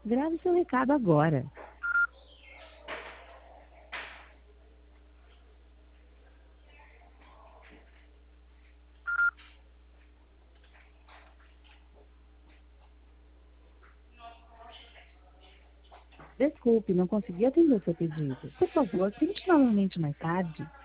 Grave seu recado agora. Desculpe, não consegui atender o seu pedido. Por favor, tente novamente mais tarde.